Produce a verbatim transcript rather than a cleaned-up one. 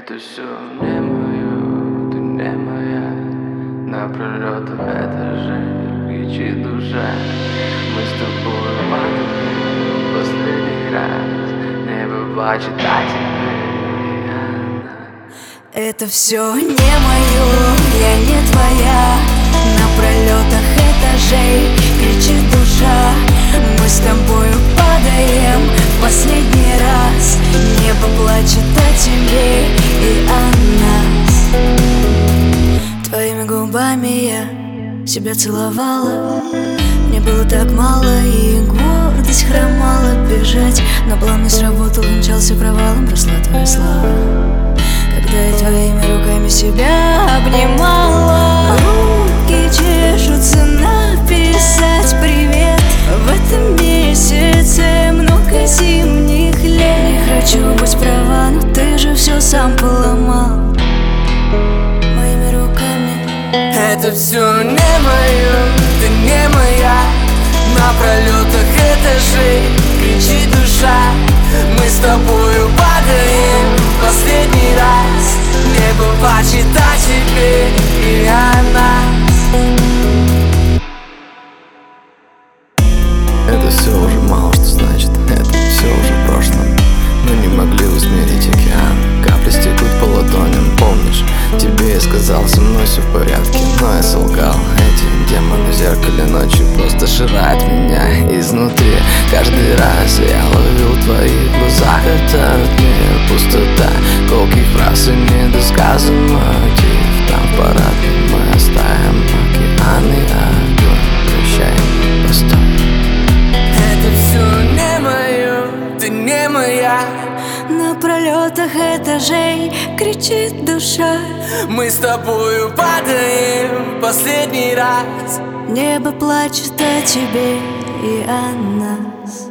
Это все не мое, ты не моя. На пролетах этажей кричит душа. Мы с тобой падаем последний раз. Небо плачет о тебе и о нас. Это все не мое, я не твоя. На пролетах этажей кричит душа. Мы с тобою падаем в последний раз. Небо плачет о тебе и о нас. Твоими губами я себя целовала. Мне было так мало, и гордость хромала бежать. Но план не сработал, мчался провалом, росла твоя слава. Когда я твоими руками себя обнимала, руки чешутся написать привет. В этом месяце много зимних лет. Не хочу быть права, но ты же все сам поломал моими руками. Это все не мое, ты не моя. На пролетах этажей кричит душа. Мы с тобою падаем последний раз. Небо плачет о тебе и о нас. Это все уже мало что значит, это все уже в прошлом. Мы не могли усмирить океан, капли стекут по ладоням. Помнишь, тебе я сказал, со мной все в порядке, но я солгал. Эти демоны в зеркале ночью просто жрают меня изнутри. Каждый раз я ловил в твоих глазах этот мир, пустота колких фраз и недосказан мотив. Там в парадной мы оставим океаны, огонь, прощай, постой. Это все не мое, ты не моя. На пролетах этажей кричит душа. Мы с тобою падаем последний раз. Небо плачет о тебе и о нас.